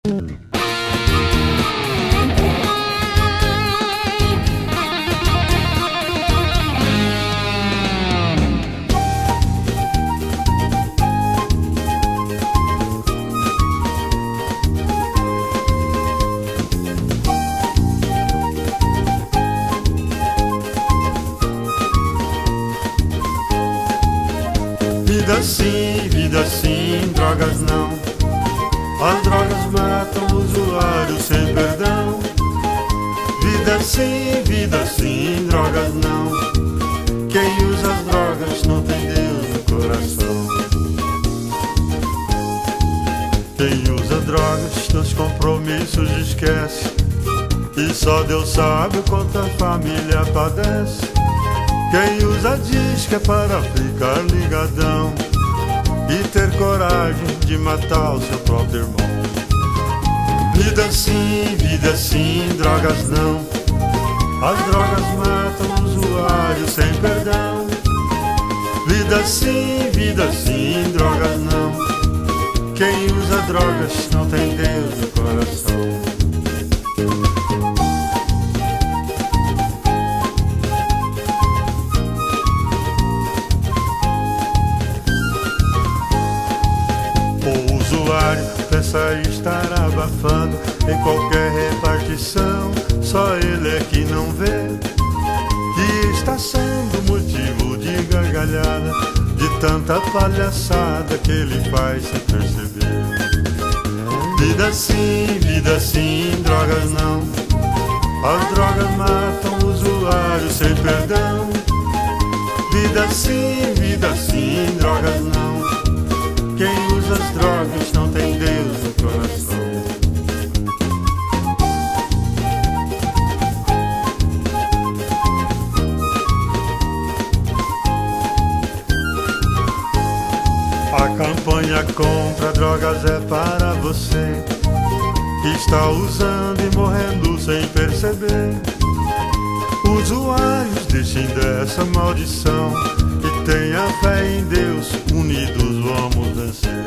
Vida sim, drogas não. As drogas matam o usuário sem perdão. Vida sim, drogas não. Quem usa as drogas não tem Deus no coração. Quem usa drogas, dos compromissos esquece. E só Deus sabe o quanto a família padece. Quem usa diz que é para ficar ligadão e ter coragem de matar o seu próprio irmão. Vida sim, drogas não. As drogas matam o usuário sem perdão. Vida sim, drogas não. Quem usa drogas não tem Deus no coração. O usuário pensa estar abafando em qualquer repartição, só ele é que não vê que está sendo motivo de gargalhada, de tanta palhaçada que ele faz sem perceber. Vida sim, drogas não. As drogas matam o usuário sem perdão. Vida sim, drogas não. Quem usa as drogas não tem Deus no coração. A campanha Compra Drogas é para você que está usando e morrendo sem perceber. Usuários, deixem dessa maldição e tenha fé em Deus, unidos vamos vencer.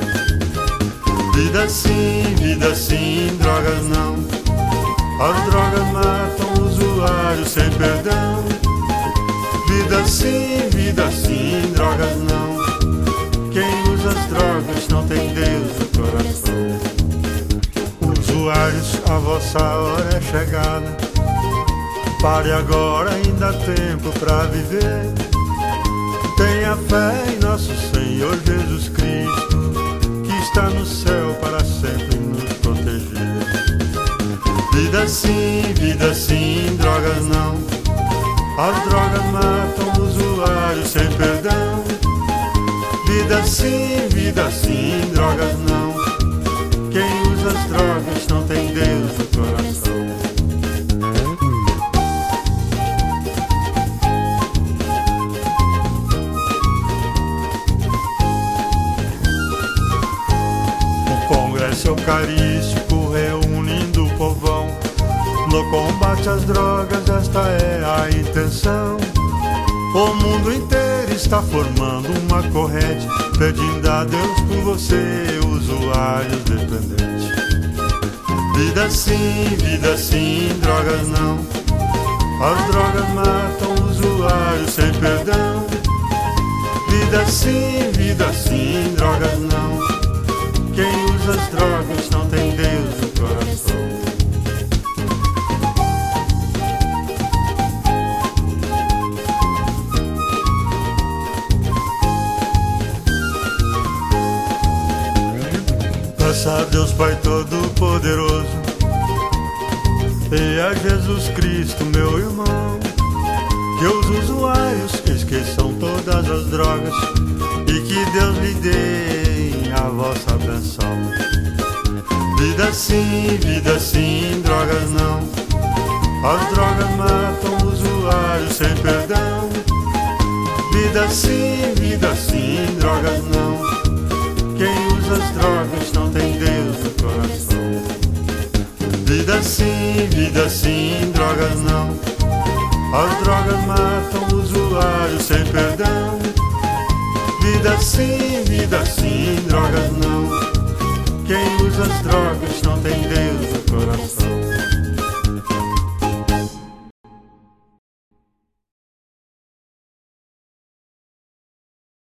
Vida sim, drogas não. As drogas matam o usuário sem perdão. Vida sim, drogas não. Quem usa as drogas não tem Deus no coração. Usuários, a vossa hora é chegada. Pare agora, ainda há tempo pra viver. Tenha fé em nosso Senhor Jesus Cristo, que está no céu para sempre nos proteger. Vida sim, drogas não. As drogas matam o usuário sem perdão. Vida sim, drogas não. Quem usa as drogas não tem Deus no coração. O Congresso Eucarístico reunindo o povão no combate às drogas, esta é a intenção. O mundo inteiro está formando uma corrente, pedindo a Deus por você, usuários dependentes. Vida sim, drogas não. As drogas matam o usuário sem perdão. Vida sim, drogas não. Quem usa as drogas não tem Deus no coração. Peça a Deus Pai Todo-Poderoso e a Jesus Cristo, meu irmão, que os usuários esqueçam todas as drogas e que Deus lhe dê a vossa benção. Vida sim, drogas não. As drogas matam o usuário sem perdão. Vida sim, drogas não. Quem usa as drogas não tem Deus no coração. Vida sim, drogas não. As drogas matam o usuário sem perdão. Vida sim, drogas não. Quem usa as drogas não tem Deus no coração.